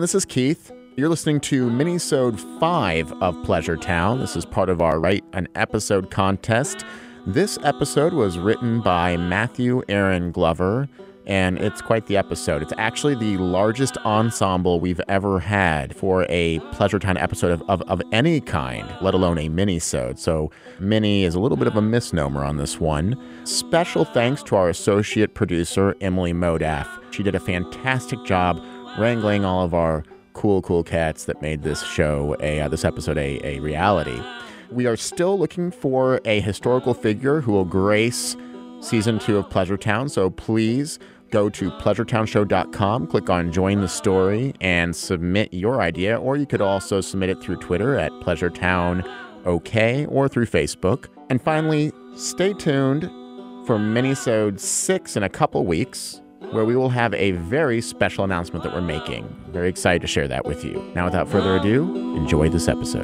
this is Keith. You're listening to Minisode 5 of Pleasure Town. This is part of our Write an Episode contest. This episode was written by Matthew Aaron Glover, and it's quite the episode. It's actually the largest ensemble we've ever had for a Pleasure Town episode of any kind, let alone a minisode. So mini is a little bit of a misnomer on this one. Special thanks to our associate producer, Emily Modaff. She did a fantastic job wrangling all of our cool cats that made this show, this episode, a reality. We are still looking for a historical figure who will grace Season 2 of Pleasure Town, so please go to pleasuretownshow.com, click on Join the Story, and submit your idea, or you could also submit it through Twitter at PleasureTownOK or through Facebook. And finally, stay tuned for Minisode 6 in a couple weeks, where we will have a very special announcement that we're making. Very excited to share that with you. Now, without further ado, enjoy this episode.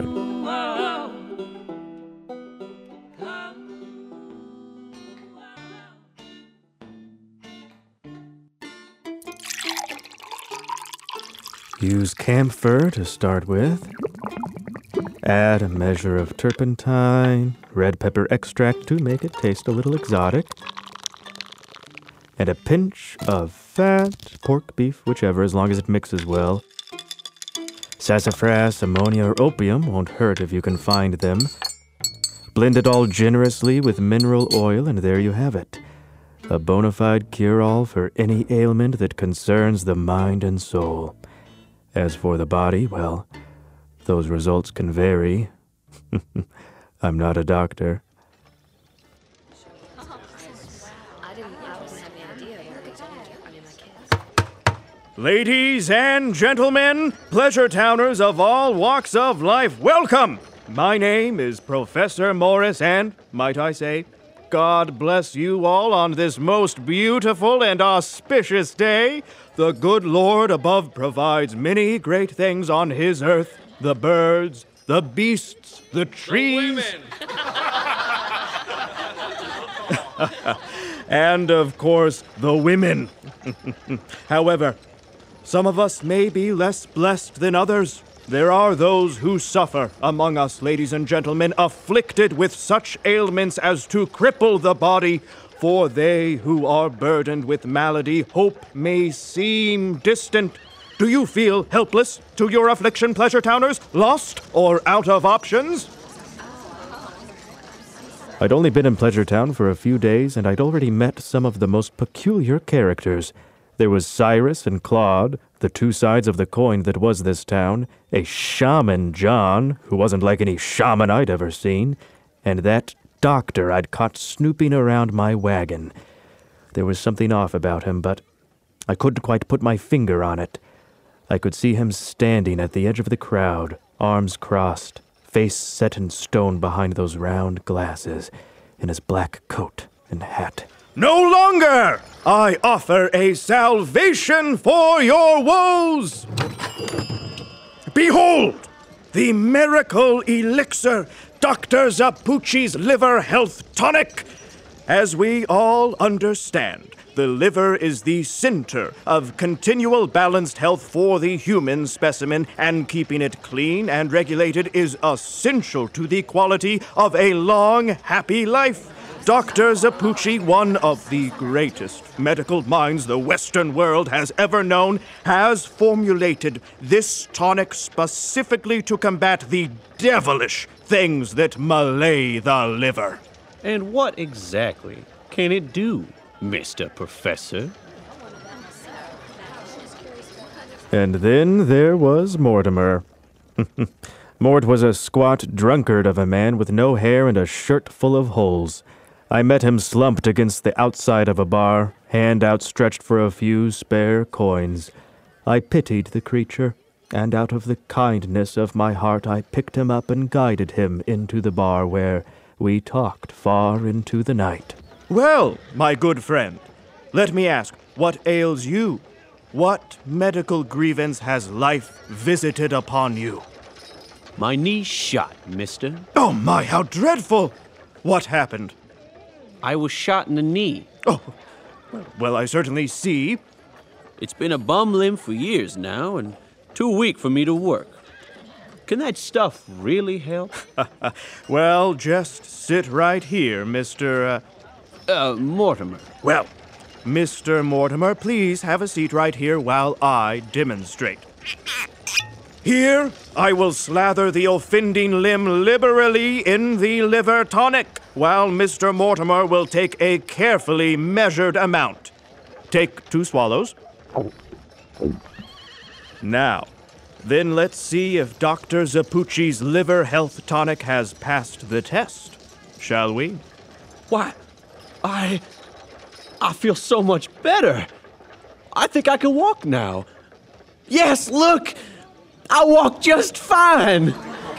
Use camphor to start with. Add a measure of turpentine, red pepper extract to make it taste a little exotic, and a pinch of fat, pork, beef, whichever, as long as it mixes well. Sassafras, ammonia, or opium won't hurt if you can find them. Blend it all generously with mineral oil, and there you have it. A bona fide cure-all for any ailment that concerns the mind and soul. As for the body, well, those results can vary. I'm not a doctor. Ladies and gentlemen, Pleasure Towners of all walks of life, welcome! My name is Professor Morris, and, might I say, God bless you all on this most beautiful and auspicious day. The good Lord above provides many great things on his earth. The birds, the beasts, the trees. The women. And, of course, the women. However, some of us may be less blessed than others. There are those who suffer among us, ladies and gentlemen, afflicted with such ailments as to cripple the body. For they who are burdened with malady, hope may seem distant. Do you feel helpless to your affliction, Pleasure Towners? Lost or out of options? I'd only been in Pleasure Town for a few days, and I'd already met some of the most peculiar characters. There was Cyrus and Claude, the two sides of the coin that was this town, a shaman John, who wasn't like any shaman I'd ever seen, and that doctor I'd caught snooping around my wagon. There was something off about him, but I couldn't quite put my finger on it. I could see him standing at the edge of the crowd, arms crossed, face set in stone behind those round glasses, in his black coat and hat. No longer! I offer a salvation for your woes! Behold, the miracle elixir, Dr. Zapucci's Liver Health Tonic. As we all understand, the liver is the center of continual balanced health for the human specimen, and keeping it clean and regulated is essential to the quality of a long, happy life. Dr. Zapucci, one of the greatest medical minds the Western world has ever known, has formulated this tonic specifically to combat the devilish things that malay the liver. And what exactly can it do, Mr. Professor? And then there was Mortimer. Mort was a squat drunkard of a man with no hair and a shirt full of holes. I met him slumped against the outside of a bar, hand outstretched for a few spare coins. I pitied the creature, and out of the kindness of my heart I picked him up and guided him into the bar where we talked far into the night. Well, my good friend, let me ask, what ails you? What medical grievance has life visited upon you? My knee's shot, mister. Oh my, how dreadful! What happened? I was shot in the knee. Oh, well, I certainly see. It's been a bum limb for years now, and Too weak for me to work. Can that stuff really help? Well, just sit right here, Mr. Mortimer. Well, Mr. Mortimer, please have a seat right here while I demonstrate. Here, I will slather the offending limb liberally in the liver tonic, while Mr. Mortimer will take a carefully measured amount. Take 2 swallows. Now, then let's see if Dr. Zapucci's liver health tonic has passed the test, shall we? Why, I feel so much better. I think I can walk now. Yes, look! I walk just fine!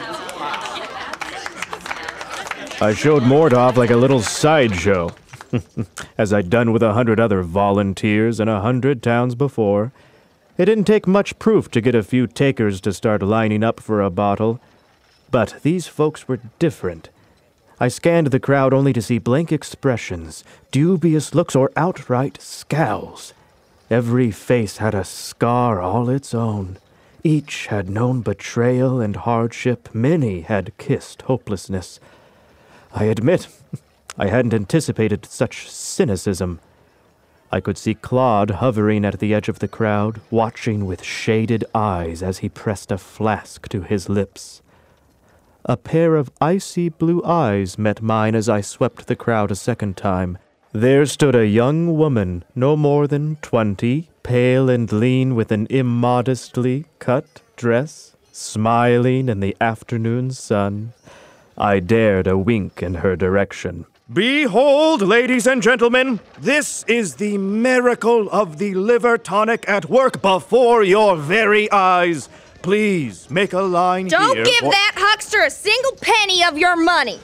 I showed Mort off like a little sideshow, as I'd done with 100 other volunteers in 100 towns before. It didn't take much proof to get a few takers to start lining up for a bottle. But these folks were different. I scanned the crowd only to see blank expressions, dubious looks, or outright scowls. Every face had a scar all its own. Each had known betrayal and hardship. Many had kissed hopelessness. I admit, I hadn't anticipated such cynicism. I could see Claude hovering at the edge of the crowd, watching with shaded eyes as he pressed a flask to his lips. A pair of icy blue eyes met mine as I swept the crowd a second time. There stood a young woman, no more than 20, pale and lean with an immodestly cut dress, smiling in the afternoon sun. I dared a wink in her direction. Behold, ladies and gentlemen, this is the miracle of the liver tonic at work before your very eyes. Please make a line Don't here. give that huckster a single penny of your money.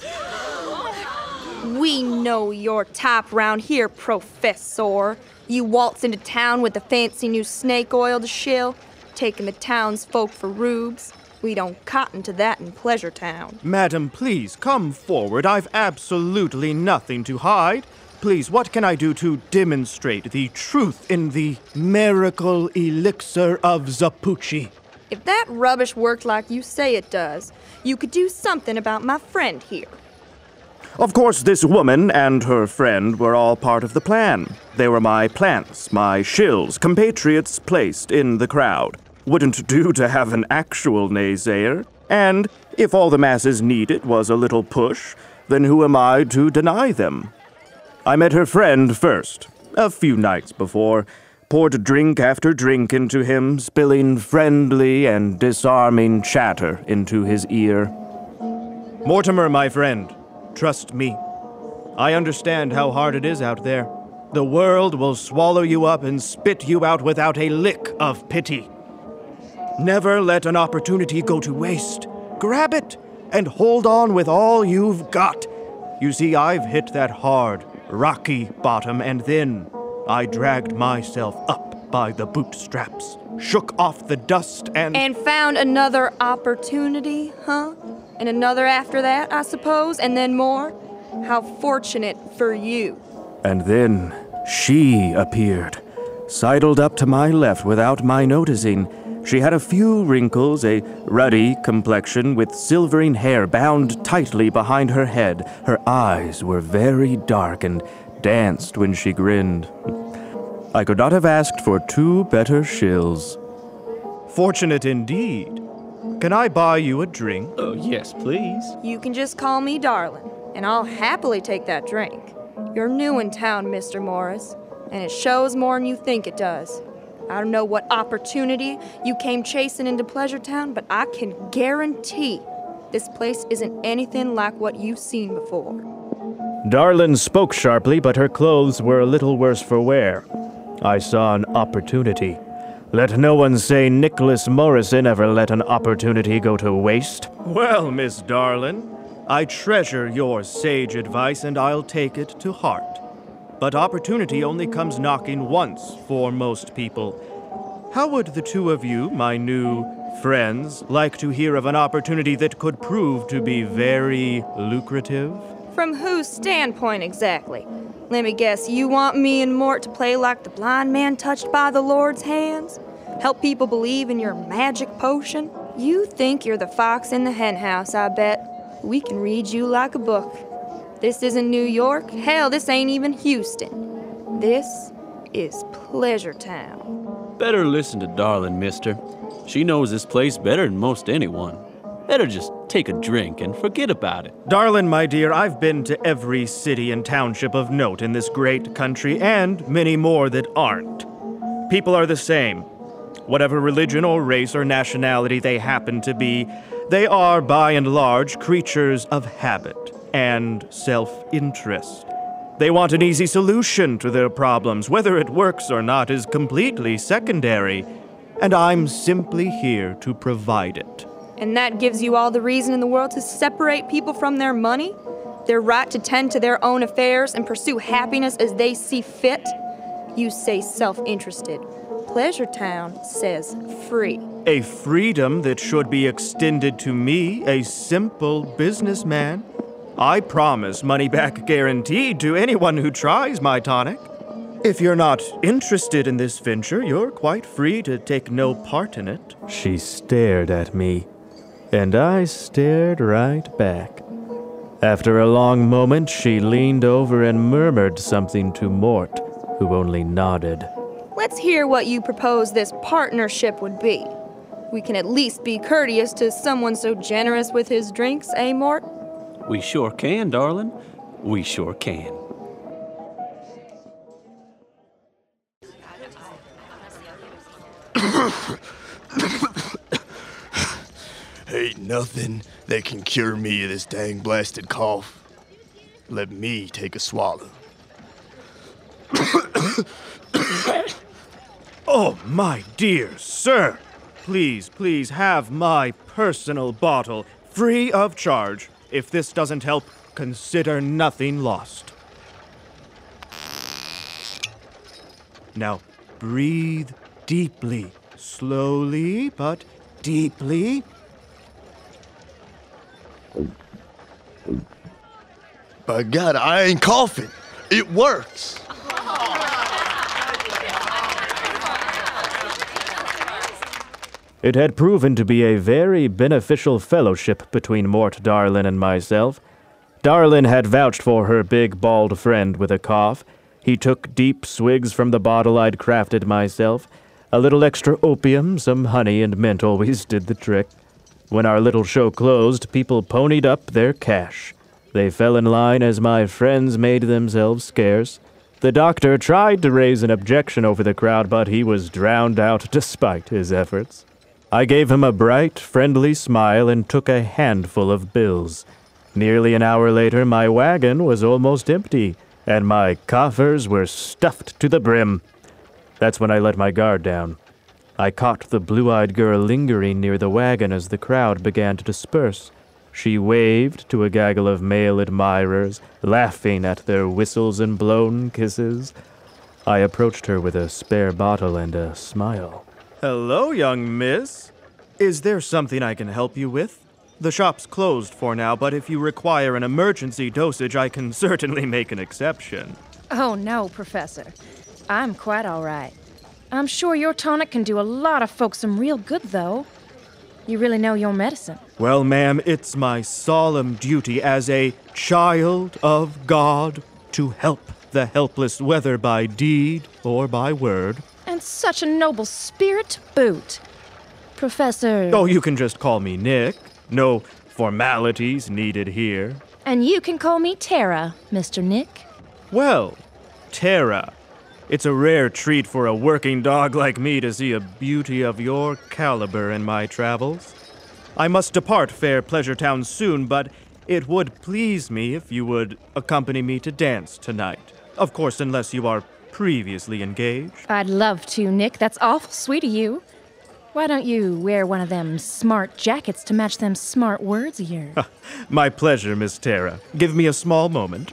We know your type round here, Professor. You waltz into town with a fancy new snake oil to shill, taking the townsfolk for rubes. We don't cotton to that in Pleasure Town. Madam, please come forward. I've absolutely nothing to hide. Please, what can I do to demonstrate the truth in the miracle elixir of Zapucci? If that rubbish worked like you say it does, you could do something about my friend here. Of course, this woman and her friend were all part of the plan. They were my plants, my shills, compatriots placed in the crowd. Wouldn't do to have an actual naysayer. And if all the masses needed was a little push, then who am I to deny them? I met her friend first, a few nights before, poured drink after drink into him, spilling friendly and disarming chatter into his ear. Mortimer, my friend, trust me. I understand how hard it is out there. The world will swallow you up and spit you out without a lick of pity. Never let an opportunity go to waste. Grab it and hold on with all you've got. You see, I've hit that hard, rocky bottom, and then I dragged myself up by the bootstraps, shook off the dust, And found another opportunity, huh? And another after that, I suppose, and then more? How fortunate for you. And then she appeared, sidled up to my left without my noticing. She had a few wrinkles, a ruddy complexion with silvering hair bound tightly behind her head. Her eyes were very dark and danced when she grinned. I could not have asked for 2 better shills. Fortunate indeed. Can I buy you a drink? Oh, yes, please. You can just call me darling, and I'll happily take that drink. You're new in town, Mr. Morris, and it shows more than you think it does. I don't know what opportunity you came chasing into Pleasure Town, but I can guarantee this place isn't anything like what you've seen before. Darlin spoke sharply, but her clothes were a little worse for wear. I saw an opportunity. Let no one say Nicholas Morrison ever let an opportunity go to waste. Well, Miss Darlin, I treasure your sage advice and I'll take it to heart. But opportunity only comes knocking once for most people. How would the 2 of you, my new friends, like to hear of an opportunity that could prove to be very lucrative? From whose standpoint exactly? Let me guess, you want me and Mort to play like the blind man touched by the Lord's hands? help people believe in your magic potion? You think you're the fox in the henhouse, I bet. We can read you like a book. This isn't New York. Hell, this ain't even Houston. This is Pleasure Town. Better listen to Darlin, mister. She knows this place better than most anyone. Better just take a drink and forget about it. Darlin, my dear, I've been to every city and township of note in this great country, and many more that aren't. People are the same. Whatever religion or race or nationality they happen to be, they are, by and large, creatures of habit and self-interest. They want an easy solution to their problems. Whether it works or not is completely secondary, and I'm simply here to provide it. And that gives you all the reason in the world to separate people from their money? Their right to tend to their own affairs and pursue happiness as they see fit? You say self-interested. Pleasure Town says free. A freedom that should be extended to me, a simple businessman. I promise money back guaranteed to anyone who tries my tonic. If you're not interested in this venture, you're quite free to take no part in it. She stared at me, and I stared right back. After a long moment, she leaned over and murmured something to Mort, who only nodded. Let's hear what you propose this partnership would be. We can at least be courteous to someone so generous with his drinks, eh, Mort? We sure can, darling. We sure can. Ain't nothing that can cure me of this dang blasted cough. Let me take a swallow. Oh, my dear sir. Please have my personal bottle, free of charge. If this doesn't help, consider nothing lost. Now, breathe deeply, slowly but deeply. By God, I ain't coughing. It works. It had proven to be a very beneficial fellowship between Mort Darlin and myself. Darlin had vouched for her big, bald friend with a cough. He took deep swigs from the bottle I'd crafted myself. A little extra opium, some honey, and mint always did the trick. When our little show closed, people ponied up their cash. They fell in line as my friends made themselves scarce. The doctor tried to raise an objection over the crowd, but he was drowned out despite his efforts. I gave him a bright, friendly smile and took a handful of bills. Nearly an hour later, my wagon was almost empty, and my coffers were stuffed to the brim. That's when I let my guard down. I caught the blue-eyed girl lingering near the wagon as the crowd began to disperse. She waved to a gaggle of male admirers, laughing at their whistles and blown kisses. I approached her with a spare bottle and a smile. Hello, young miss. Is there something I can help you with? The shop's closed for now, but if you require an emergency dosage, I can certainly make an exception. Oh, no, Professor. I'm quite all right. I'm sure your tonic can do a lot of folks some real good, though. You really know your medicine. Well, ma'am, it's my solemn duty as a child of God to help the helpless, whether by deed or by word. And such a noble spirit to boot. Professor... Oh, you can just call me Nick. No formalities needed here. And you can call me Tara, Mr. Nick. Well, Tara, it's a rare treat for a working dog like me to see a beauty of your caliber in my travels. I must depart fair Pleasure Town soon, but it would please me if you would accompany me to dance tonight. Of course, unless you are previously engaged. I'd love to, Nick. That's awful sweet of you. Why don't you wear one of them smart jackets to match them smart words of yours? My pleasure, Miss Tara. Give me a small moment.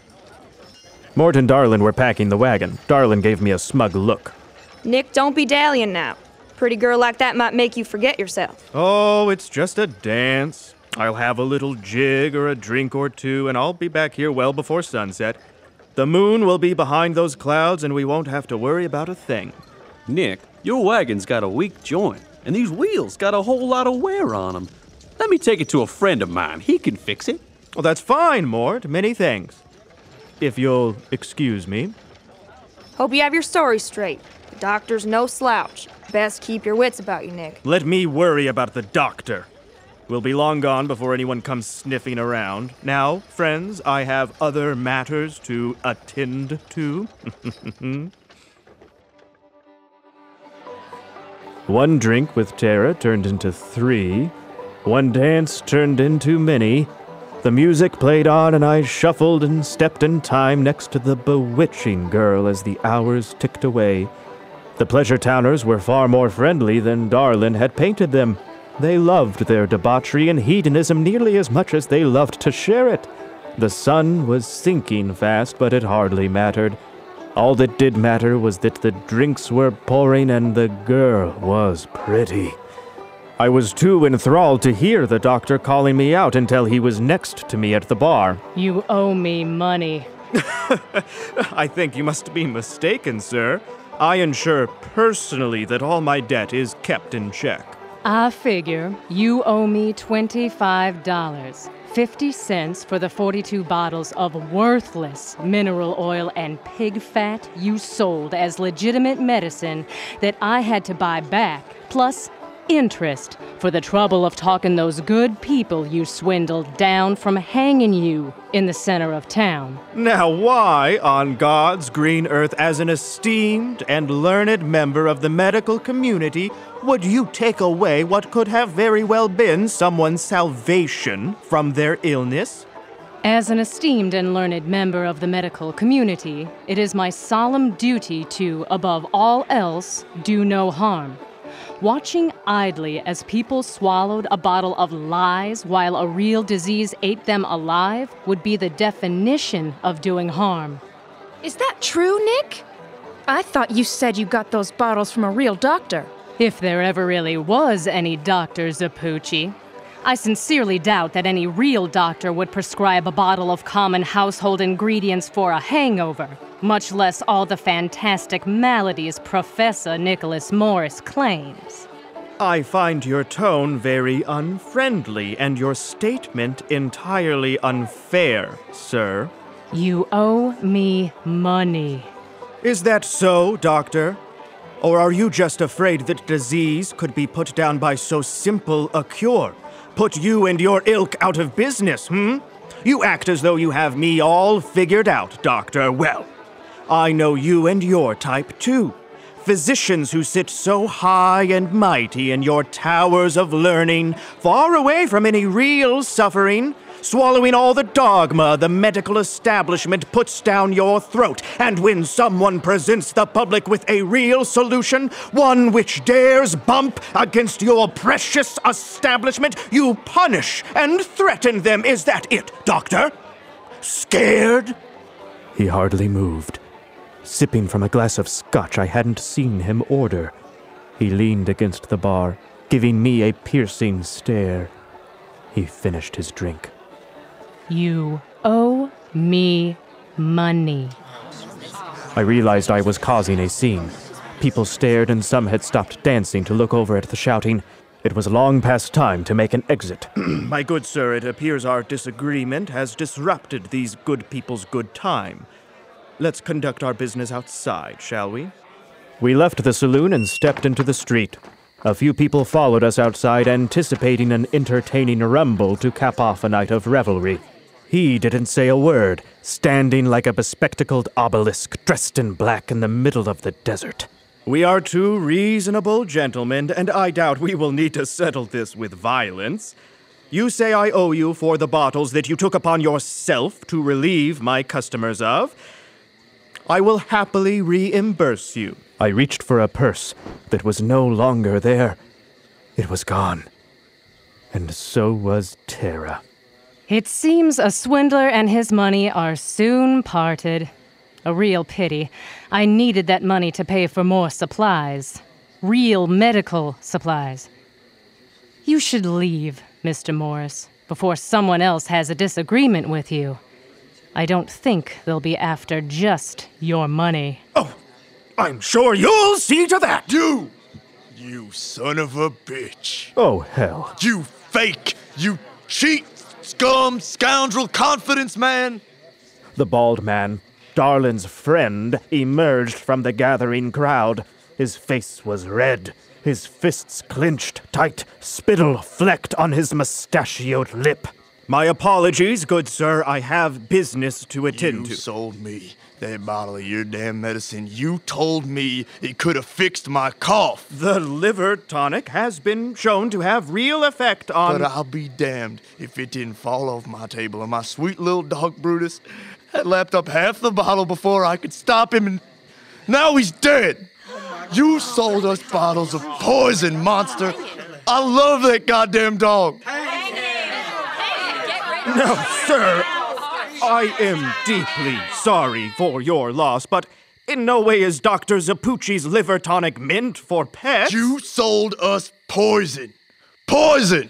Mort and Darlin were packing the wagon. Darlin gave me a smug look. Nick, don't be dallying now. Pretty girl like that might make you forget yourself. Oh, it's just a dance. I'll have a little jig or a drink or two, and I'll be back here well before sunset. The moon will be behind those clouds, and we won't have to worry about a thing. Nick, your wagon's got a weak joint, and these wheels got a whole lot of wear on them. Let me take it to a friend of mine. He can fix it. Well, that's fine, Mort. Many thanks. If you'll excuse me. Hope you have your story straight. The doctor's no slouch. Best keep your wits about you, Nick. Let me worry about the doctor. We'll be long gone before anyone comes sniffing around. Now, friends, I have other matters to attend to. One drink with Tara turned into 3. One dance turned into many. The music played on, and I shuffled and stepped in time next to the bewitching girl as the hours ticked away. The Pleasure Towners were far more friendly than Darlin had painted them. They loved their debauchery and hedonism nearly as much as they loved to share it. The sun was sinking fast, but it hardly mattered. All that did matter was that the drinks were pouring and the girl was pretty. I was too enthralled to hear the doctor calling me out until he was next to me at the bar. You owe me money. I think you must be mistaken, sir. I ensure personally that all my debt is kept in check. I figure you owe me $25, 50 cents for the 42 bottles of worthless mineral oil and pig fat you sold as legitimate medicine that I had to buy back, plus interest for the trouble of talking those good people you swindled down from hanging you in the center of town. Now why, on God's green earth, as an esteemed and learned member of the medical community, would you take away what could have very well been someone's salvation from their illness? As an esteemed and learned member of the medical community, it is my solemn duty to, above all else, do no harm. Watching idly as people swallowed a bottle of lies while a real disease ate them alive would be the definition of doing harm. Is that true, Nick? I thought you said you got those bottles from a real doctor. If there ever really was any Dr. Zapucci. I sincerely doubt that any real doctor would prescribe a bottle of common household ingredients for a hangover, much less all the fantastic maladies Professor Nicholas Morris claims. I find your tone very unfriendly and your statement entirely unfair, sir. You owe me money. Is that so, Doctor? Or are you just afraid that disease could be put down by so simple a cure? Put you and your ilk out of business, You act as though you have me all figured out, Doctor. Well, I know you and your type, too. Physicians who sit so high and mighty in your towers of learning, far away from any real suffering, swallowing all the dogma the medical establishment puts down your throat. And when someone presents the public with a real solution, one which dares bump against your precious establishment, you punish and threaten them. Is that it, Doctor? Scared? He hardly moved, sipping from a glass of scotch I hadn't seen him order. He leaned against the bar, giving me a piercing stare. He finished his drink. You owe me money. I realized I was causing a scene. People stared and some had stopped dancing to look over at the shouting. It was long past time to make an exit. My good sir, it appears our disagreement has disrupted these good people's good time. Let's conduct our business outside, shall we? We left the saloon and stepped into the street. A few people followed us outside, anticipating an entertaining rumble to cap off a night of revelry. He didn't say a word, standing like a bespectacled obelisk, dressed in black in the middle of the desert. We are two reasonable gentlemen, and I doubt we will need to settle this with violence. You say I owe you for the bottles that you took upon yourself to relieve my customers of. I will happily reimburse you. I reached for a purse that was no longer there. It was gone. And so was Tara. It seems a swindler and his money are soon parted. A real pity. I needed that money to pay for more supplies. Real medical supplies. You should leave, Mr. Morris, before someone else has a disagreement with you. I don't think they'll be after just your money. Oh, I'm sure you'll see to that. You son of a bitch. Oh, hell. You fake, you cheat, scum, scoundrel, confidence man. The bald man, Darlin's friend, emerged from the gathering crowd. His face was red, his fists clenched tight, spittle flecked on his mustachioed lip. My apologies, good sir. I have business to attend You to. sold me that bottle of your damn medicine. You told me it could have fixed my cough. The liver tonic has been shown to have real effect on... But I'll be damned if it didn't fall off my table and my sweet little dog Brutus had lapped up half the bottle before I could stop him, and now he's dead. You sold us bottles of poison, monster. I love that goddamn dog. No, sir. I am deeply sorry for your loss, but in no way is Dr. Zapucci's liver tonic meant for pets. You sold us poison. Poison!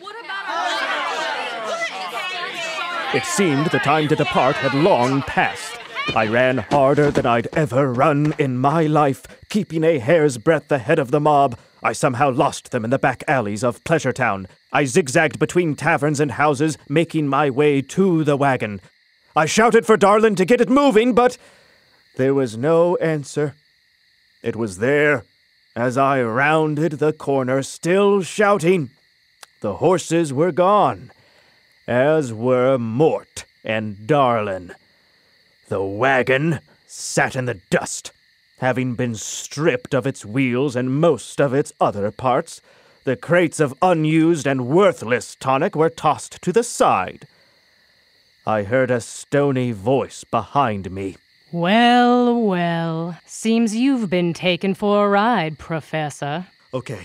It seemed the time to depart had long passed. I ran harder than I'd ever run in my life, keeping a hair's breadth ahead of the mob. I somehow lost them in the back alleys of Pleasure Town. I zigzagged between taverns and houses, making my way to the wagon. I shouted for Darlin to get it moving, but there was no answer. It was there, as I rounded the corner, still shouting. The horses were gone, as were Mort and Darlin. The wagon sat in the dust, having been stripped of its wheels and most of its other parts. The crates of unused and worthless tonic were tossed to the side. I heard a stony voice behind me. Well, well. Seems you've been taken for a ride, Professor. Okay,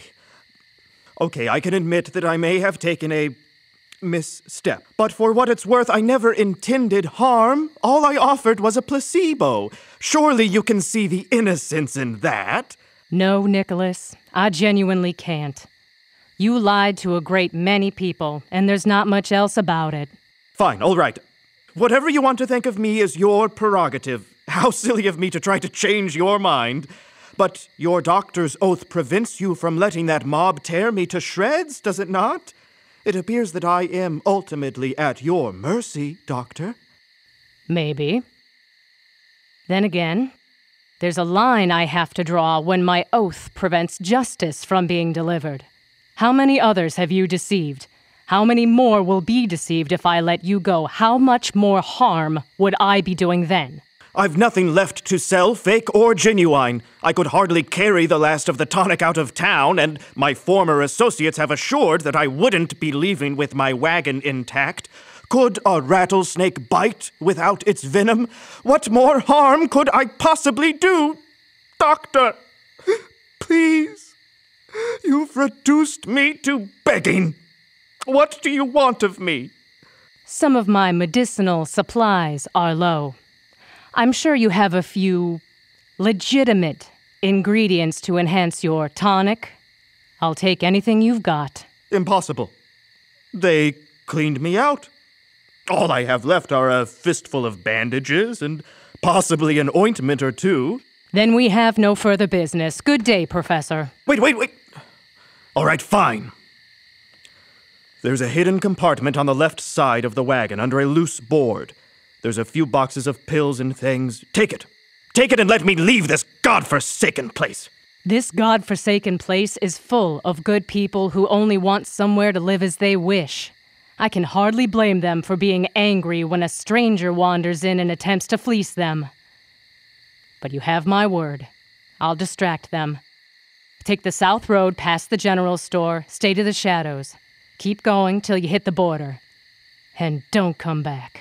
I can admit that I may have taken a misstep. But for what it's worth, I never intended harm. All I offered was a placebo. Surely you can see the innocence in that. No, Nicholas, I genuinely can't. You lied to a great many people, and there's not much else about it. Fine, all right. Whatever you want to think of me is your prerogative. How silly of me to try to change your mind. But your doctor's oath prevents you from letting that mob tear me to shreds, does it not? It appears that I am ultimately at your mercy, Doctor. Maybe. Then again, there's a line I have to draw when my oath prevents justice from being delivered. How many others have you deceived? How many more will be deceived if I let you go? How much more harm would I be doing then? I've nothing left to sell, fake or genuine. I could hardly carry the last of the tonic out of town, and my former associates have assured that I wouldn't be leaving with my wagon intact. Could a rattlesnake bite without its venom? What more harm could I possibly do? Doctor, please, you've reduced me to begging. What do you want of me? Some of my medicinal supplies are low. I'm sure you have a few legitimate ingredients to enhance your tonic. I'll take anything you've got. Impossible. They cleaned me out. All I have left are a fistful of bandages and possibly an ointment or two. Then we have no further business. Good day, Professor. Wait. All right, fine. There's a hidden compartment on the left side of the wagon under a loose board. There's a few boxes of pills and things. Take it. Take it and let me leave this godforsaken place. This godforsaken place is full of good people who only want somewhere to live as they wish. I can hardly blame them for being angry when a stranger wanders in and attempts to fleece them. But you have my word. I'll distract them. Take the south road past the general store, stay to the shadows. Keep going till you hit the border. And don't come back.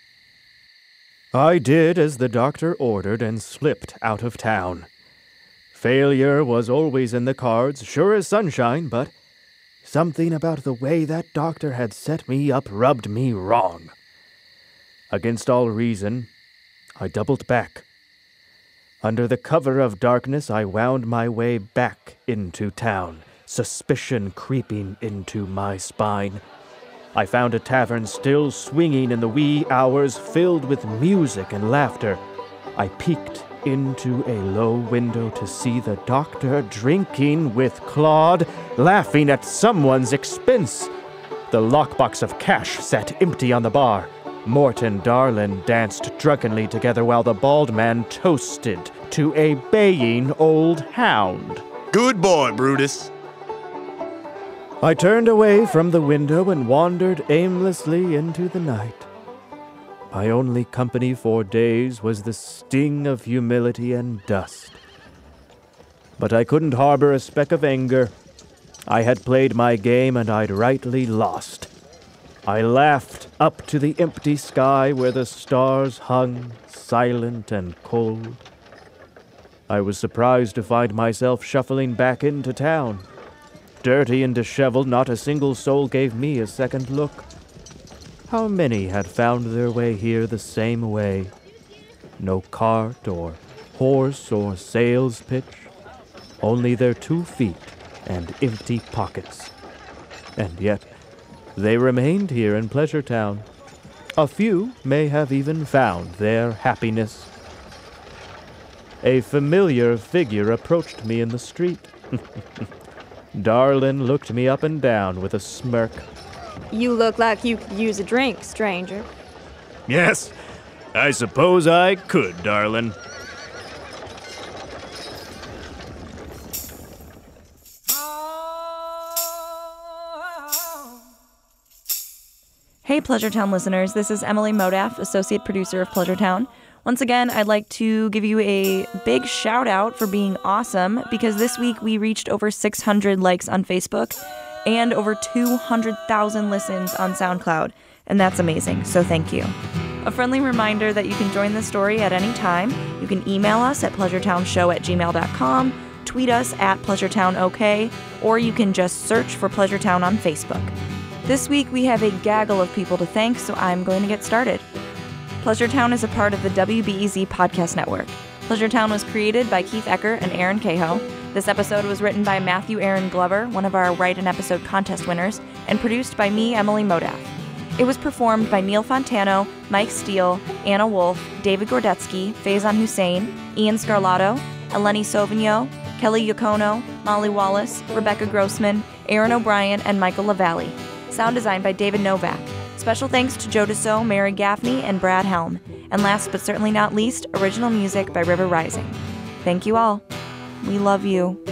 I did as the doctor ordered and slipped out of town. Failure was always in the cards, sure as sunshine, but something about the way that doctor had set me up rubbed me wrong. Against all reason, I doubled back. Under the cover of darkness, I wound my way back into town, suspicion creeping into my spine. I found a tavern still swinging in the wee hours, filled with music and laughter. I peeked into a low window to see the doctor drinking with Claude, laughing at someone's expense. The lockbox of cash sat empty on the bar. Mort and Darlin danced drunkenly together while the bald man toasted to a baying old hound. Good boy, Brutus. I turned away from the window and wandered aimlessly into the night. My only company for days was the sting of humility and dust. But I couldn't harbor a speck of anger. I had played my game and I'd rightly lost. I laughed up to the empty sky where the stars hung, silent and cold. I was surprised to find myself shuffling back into town. Dirty and disheveled, not a single soul gave me a second look. How many had found their way here the same way? No cart or horse or sales pitch, only their 2 feet and empty pockets. And yet, they remained here in Pleasure Town. A few may have even found their happiness. A familiar figure approached me in the street. Darlin looked me up and down with a smirk. You look like you could use a drink, stranger. Yes, I suppose I could, Darlin. Hey, Pleasure Town listeners, this is Emily Modaff, associate producer of Pleasure Town. Once again, I'd like to give you a big shout out for being awesome, because this week we reached over 600 likes on Facebook and over 200,000 listens on SoundCloud, and that's amazing, so thank you. A friendly reminder that you can join the story at any time. You can email us at pleasuretownshow@gmail.com, tweet us at pleasuretownok, or you can just search for Pleasure Town on Facebook. This week we have a gaggle of people to thank, so I'm going to get started. Pleasure Town is a part of the WBEZ Podcast Network. Pleasure Town was created by Keith Ecker and Aaron Cahoe. This episode was written by Matthew Aaron Glover, one of our Write an Episode contest winners, and produced by me, Emily Modaff. It was performed by Neil Fontano, Mike Steele, Anna Wolf, David Gordetsky, Faison Hussein, Ian Scarlato, Eleni Sauvignon, Kelly Yacono, Molly Wallace, Rebecca Grossman, Aaron O'Brien, and Michael LaValle. Sound design by David Novak. Special thanks to Joe Dassault, Mary Gaffney, and Brad Helm. And last but certainly not least, original music by River Rising. Thank you all. We love you.